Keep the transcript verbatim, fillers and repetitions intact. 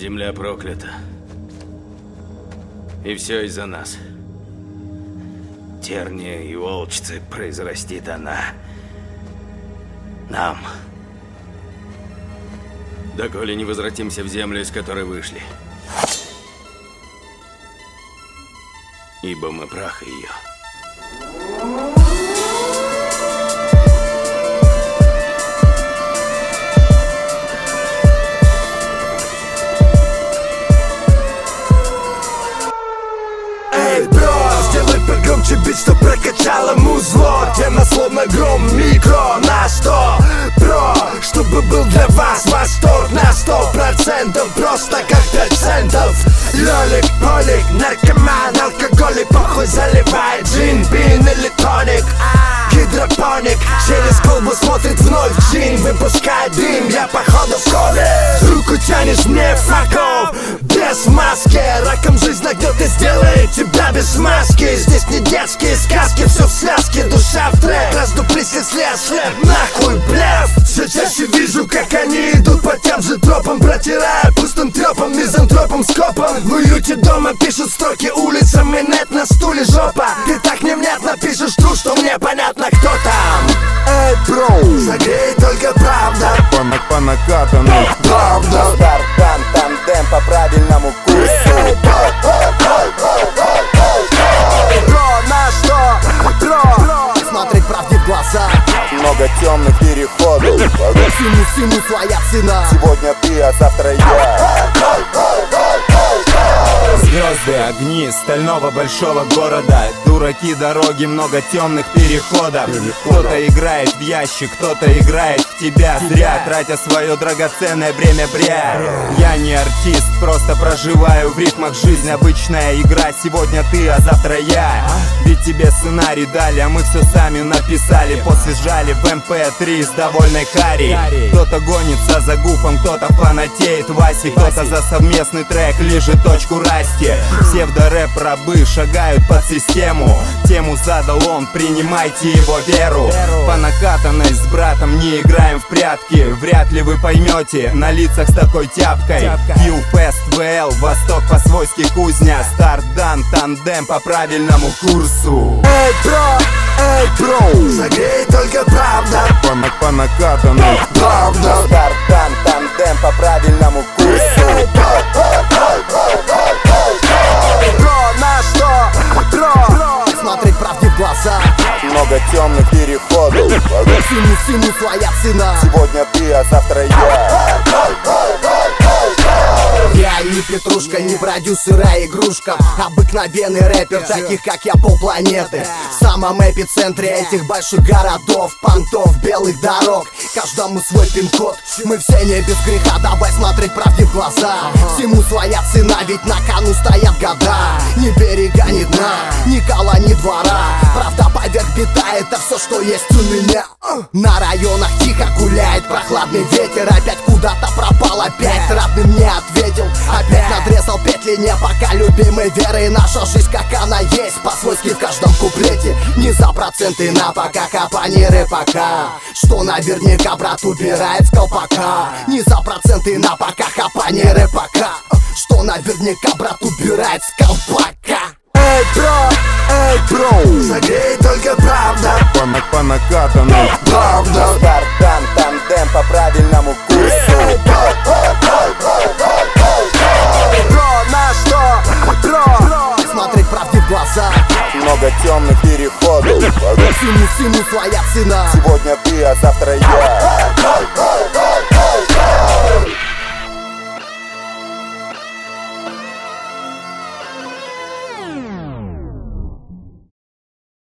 Земля проклята. И все из-за нас. Терния и волчцы произрастит она. Нам. Доколе не возвратимся в землю, из которой вышли. Ибо мы прах ее. Погромче бит, что прокачало музло. Тема словно гром, микро на сто про, чтобы был для вас восторг на сто процентов. Просто как пять центов. Лёлик, полик, наркоман, алкоголик, похуй заливает джин, бин или тоник. Гидропоник, через колбу смотрит вновь джин, выпускает дым, я походу в школе. Руку тянешь мне, факов, без маски. Раком жизнь нагнет и сделает тебя без маски. Здесь не детские сказки, все в связке, душа в трек. Раздуплись, если ослеп, нахуй блеф. Все чаще вижу, как они идут по тем же тропам, протирая пустым трепом, мизантропом, скопом. В уюте дома пишут строки улицам, и нет на стуле жопа. Ты так невнятно пишешь тру, что мне понятно, кто там. Эй, бро, согрей только правда. По накатанной правда. Старт, тан, тандем по правильному курсу. Бро, на что? Бро, Смотреть правде в глаза. Много темных переходов. всему, всему своя цена. Сегодня ты, а завтра я. Звезды, огни стального большого города. Дураки, дороги, много темных переходов. Кто-то играет в ящик, кто-то играет в тебя. Зря тратя свое драгоценное время, бря. Я не артист, просто проживаю в ритмах жизнь. Обычная игра, сегодня ты, а завтра я. Ведь тебе сценарий дали, а мы все сами написали. После сжали в эм пэ три с довольной Хари. Кто-то гонится за гуфом, кто-то фанатеет Васи, кто-то за совместный трек лежит точку расти. Псевдорэп-рабы шагают под систему. Тему задал он, принимайте его веру. По накатанной с братом не играем в прятки. Вряд ли вы поймете на лицах с такой тяпкой. Q-Fest, вэ эл, Восток по-свойски кузня. Старт дан, тандем по правильному курсу. эй, бро, эй, бро, согрей только правда. По накатанной Правда. Старт, тан, тандем по правильному курсу. Бро, на что? Бро, Смотреть правде в глаза. Много темных переходов. всему, всему своя цена. Сегодня ты, а завтра я. Я не петрушка, не продюсер, а игрушка. Обыкновенный рэпер, таких как я полпланеты. В самом эпицентре этих больших городов, понтов, белых дорог. Каждому свой пин-код, мы все не без греха. Давай смотреть правде в глаза. Всему своя цена, ведь на кону стоят года. Ни берега, ни дна, ни кола, ни двора. Правда поверх бита, это все, что есть у меня. На районах тихо гуляет прохладный ветер. Опять куда-то пропал, опять родным не ответил. Опять надрезал петли, не пока любимой верой. Наша жизнь как она есть, по-свойски в каждом куплете. Не за проценты на пока, копани рэпака. Что наверняка брат убирает с колпака. Не за проценты на пока, копани рэпака. Что наверняка брат убирает с колпака. Эй, бро, эй, бро, согрей только правда. По накатанной Правда. Старт, тан, тандем по правильному курсу. Бро, на что? Бро, смотреть правде в глаза. Много темных переходов. Всему, всему своя цена. Сегодня ты, а завтра я.